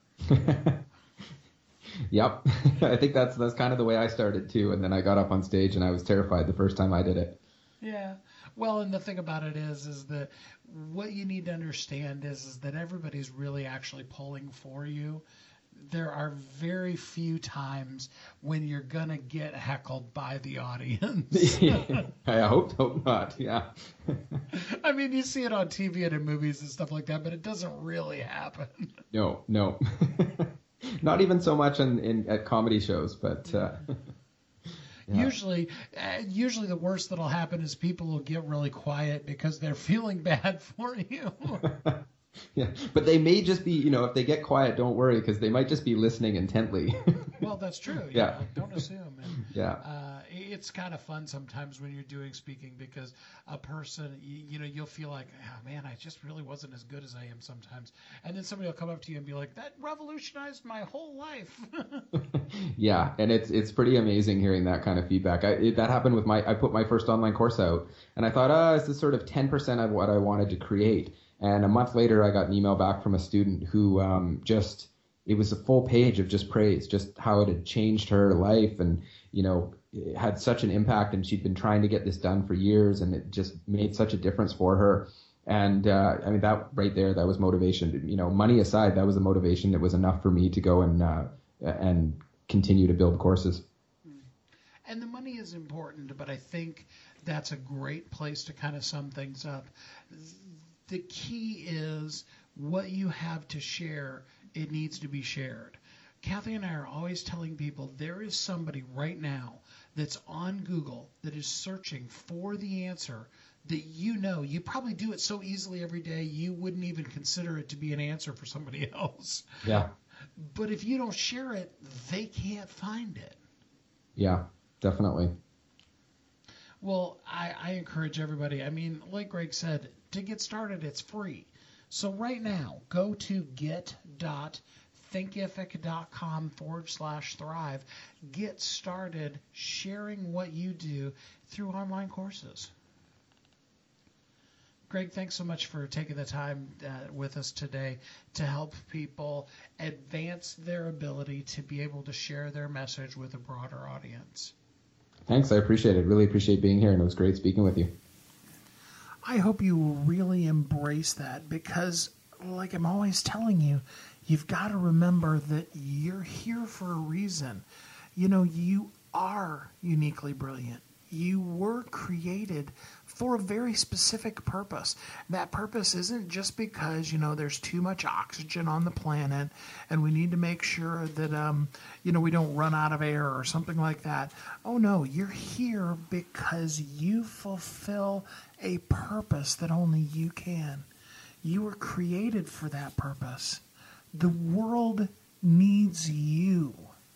Yep. I think that's that's kind of the way I started too. And then I got up on stage and I was terrified the first time I did it. Yeah. Well, and the thing about it is, is that what you need to understand is, is that everybody's really actually pulling for you. There are very few times when you're going to get heckled by the audience. I hope, hope not. Yeah. I mean, you see it on T V and in movies and stuff like that, but it doesn't really happen. No, no. Not even so much in, in at comedy shows, but uh, yeah. usually, uh, usually the worst that'll happen is people will get really quiet because they're feeling bad for you. Yeah, but they may just be, you know, if they get quiet, don't worry, because they might just be listening intently. Well, that's true. Yeah. yeah. Don't assume. And, yeah. Uh, it's kind of fun sometimes when you're doing speaking, because a person, you, you know, you'll feel like, oh, man, I just really wasn't as good as I am sometimes. And then somebody will come up to you and be like, that revolutionized my whole life. Yeah, and it's it's pretty amazing hearing that kind of feedback. I, it, that happened with my, I put my first online course out, and I thought, oh, this is sort of ten percent of what I wanted to create. And a month later, I got an email back from a student who um, just, it was a full page of just praise, just how it had changed her life. And, you know, had such an impact, and she'd been trying to get this done for years, and it just made such a difference for her. And uh, I mean, that right there, that was motivation. You know, money aside, that was the motivation that was enough for me to go and uh, and continue to build courses. And the money is important, but I think that's a great place to kind of sum things up. The key is what you have to share, it needs to be shared. Kathy and I are always telling people there is somebody right now that's on Google that is searching for the answer that you know. You probably do it so easily every day you wouldn't even consider it to be an answer for somebody else. Yeah. But if you don't share it, they can't find it. Yeah, definitely. Well, I, I encourage everybody. I mean, like Greg said, to get started, it's free. So right now, go to get.thinkific.com forward slash thrive. Get started sharing what you do through online courses. Greg, thanks so much for taking the time uh, with us today to help people advance their ability to be able to share their message with a broader audience. Thanks. I appreciate it. Really appreciate being here, and it was great speaking with you. I hope you will really embrace that because, like I'm always telling you, you've got to remember that you're here for a reason. You know, you are uniquely brilliant. You were created for a very specific purpose. That purpose isn't just because, you know, there's too much oxygen on the planet and we need to make sure that, um, you know, we don't run out of air or something like that. Oh, no, you're here because you fulfill a purpose that only you can. You were created for that purpose. The world needs you.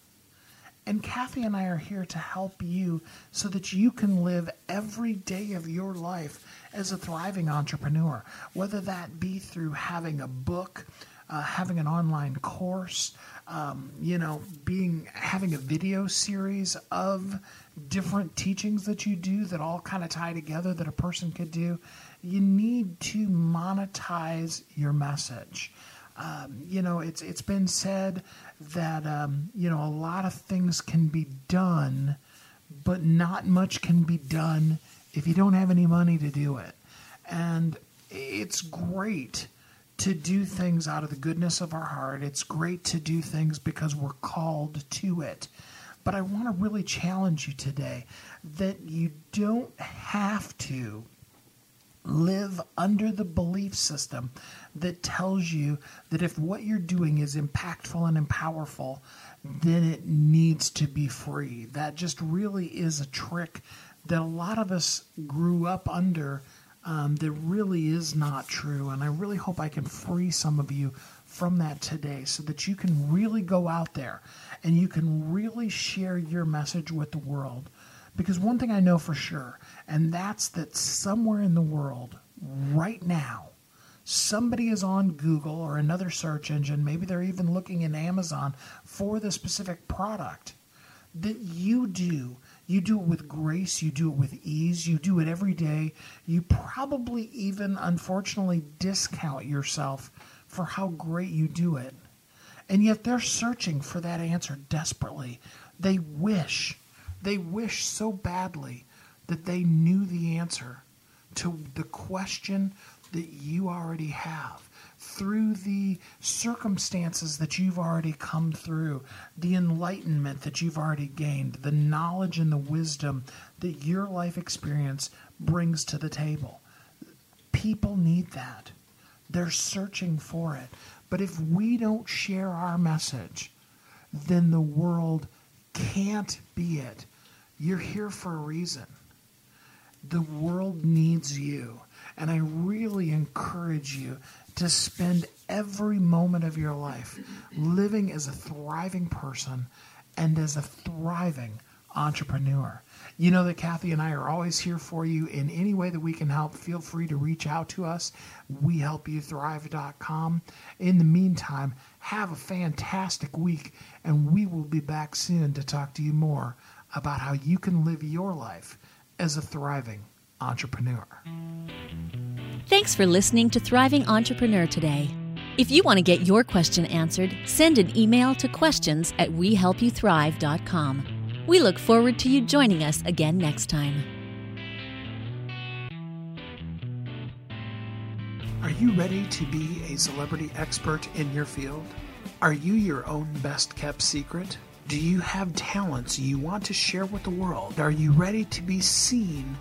And Kathy and I are here to help you so that you can live every day of your life as a thriving entrepreneur, whether that be through having a book, uh, having an online course, um, you know, being having a video series of different teachings that you do that all kind of tie together that a person could do. You need to monetize your message. Um, you know, it's it's been said that, um, you know, a lot of things can be done, but not much can be done if you don't have any money to do it. And it's great to do things out of the goodness of our heart. It's great to do things because we're called to it. But I want to really challenge you today that you don't have to live under the belief system that tells you that if what you're doing is impactful and powerful, then it needs to be free. That just really is a trick that a lot of us grew up under um, that really is not true. And I really hope I can free some of you from that today so that you can really go out there and you can really share your message with the world. Because one thing I know for sure, and that's that somewhere in the world right now, somebody is on Google or another search engine, maybe they're even looking in Amazon for the specific product that you do. You do it with grace, you do it with ease, you do it every day. You probably even, unfortunately, discount yourself for how great you do it. And yet they're searching for that answer desperately. They wish, they wish so badly that they knew the answer to the question that you already have through the circumstances that you've already come through, the enlightenment that you've already gained, the knowledge and the wisdom that your life experience brings to the table. People need that. They're searching for it. But if we don't share our message, then the world can't be it. You're here for a reason. The world needs you. And I really encourage you to spend every moment of your life living as a thriving person and as a thriving entrepreneur. You know that Kathy and I are always here for you in any way that we can help. Feel free to reach out to us. we help you thrive dot com. In the meantime, have a fantastic week, and we will be back soon to talk to you more about how you can live your life as a thriving entrepreneur. Thanks for listening to Thriving Entrepreneur today. If you want to get your question answered, send an email to questions at we help you thrive dot com. We look forward to you joining us again next time. Are you ready to be a celebrity expert in your field? Are you your own best-kept secret? Do you have talents you want to share with the world? Are you ready to be seen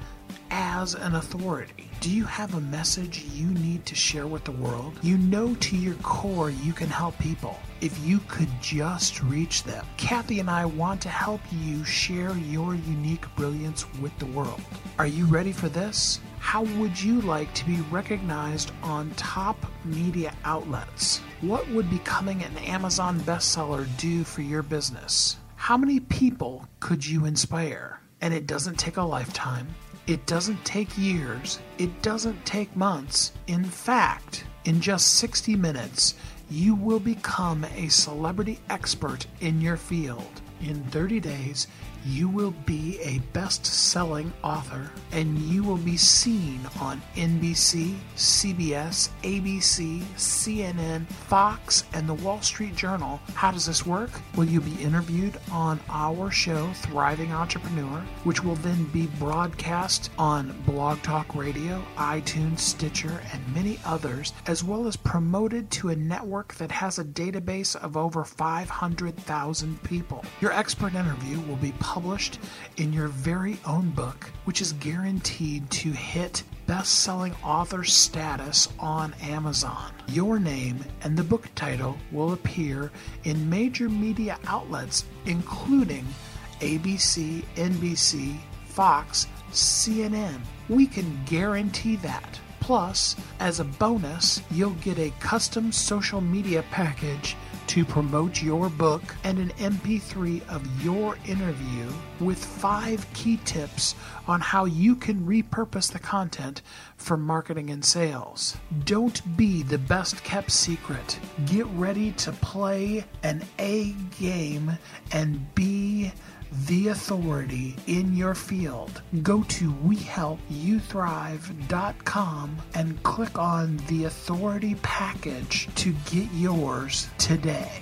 as an authority? Do you have a message you need to share with the world? You know to your core you can help people if you could just reach them. Kathy and I want to help you share your unique brilliance with the world. Are you ready for this? How would you like to be recognized on top media outlets? What would becoming an Amazon bestseller do for your business? How many people could you inspire? And it doesn't take a lifetime. It doesn't take years. It doesn't take months. In fact, in just sixty minutes, you will become a celebrity expert in your field. In thirty days, you will be a best-selling author, and you will be seen on N B C, C B S, A B C, C N N, Fox, and the Wall Street Journal. How does this work? Well, you'll be interviewed on our show, Thriving Entrepreneur, which will then be broadcast on Blog Talk Radio, iTunes, Stitcher, and many others, as well as promoted to a network that has a database of over five hundred thousand people. Your expert interview will be published in your very own book, which is guaranteed to hit best-selling author status on Amazon. Your name and the book title will appear in major media outlets, including A B C, N B C, Fox, C N N. We can guarantee that. Plus, as a bonus, you'll get a custom social media package to promote your book and an M P three of your interview with five key tips on how you can repurpose the content for marketing and sales. Don't be the best kept secret. Get ready to play an A game and be the authority in your field. Go to we help you thrive dot com and click on the authority package to get yours today.